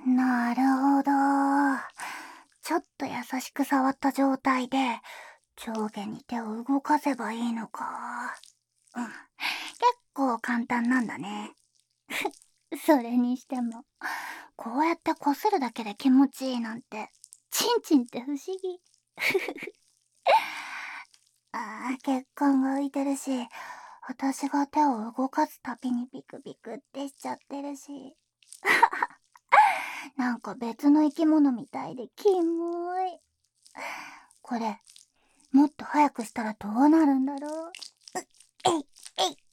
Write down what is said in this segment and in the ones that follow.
なるほど。ちょっと優しく触った状態で、上下に手を動かせばいいのか。うん。結構簡単なんだね。それにしても、こうやってこするだけで気持ちいいなんて、チンチンって不思議。血管が浮いてるし、私が手を動かすたびにビクビクってしちゃってるし。なんか別の生き物みたいでキモい。これ、もっと早くしたらどうなるんだろう。えい、えい、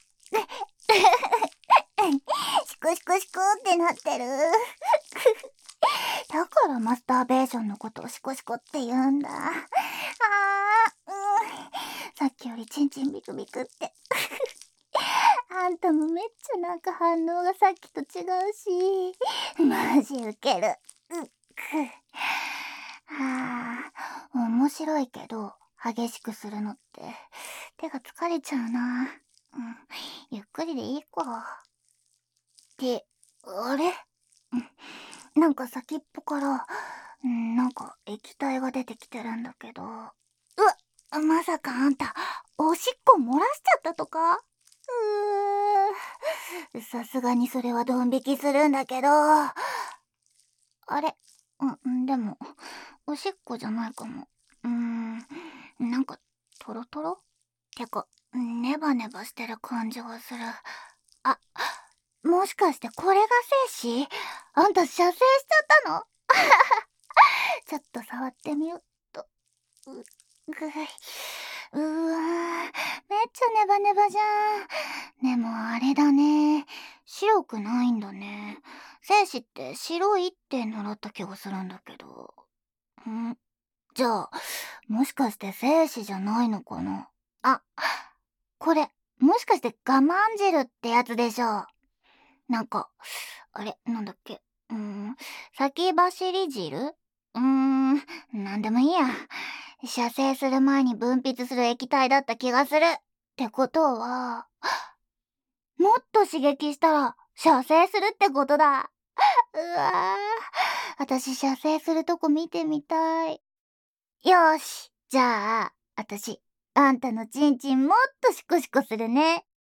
シクシクシクってなってる。だからマスターベーションのことをシコシコって言うんだ。さっきよりチンチンビクビクって。あんたもめっちゃなんか反応がさっきと違うし、マジウケる。面白いけど、激しくするのって手が疲れちゃうな。ゆっくりでいいか。って、あれ、なんか先っぽから、なんか液体が出てきてるんだけど。まさかあんた、おしっこ漏らしちゃったとか？さすがにそれはドン引きするんだけど。あれ、でも、おしっこじゃないかも。なんか、トロトロてか、ネバネバしてる感じがする。あ、もしかしてこれが精子？あんた射精しちゃったの？ちょっと触ってみよっと。ぐい。めっちゃネバネバじゃん。でもあれだね。白くないんだね。精子って白いって習った気がするんだけど。じゃあ、もしかして精子じゃないのかな？あ、これ、もしかして我慢汁ってやつでしょ。なんか、あれ、なんだっけ。先走り汁？なんでもいいや。射精する前に分泌する液体だった気がする。ってことは、もっと刺激したら射精するってことだ。うわぁ、私射精するとこ見てみたい。よーし、じゃあ、私、あんたのチンチンもっとシコシコするね。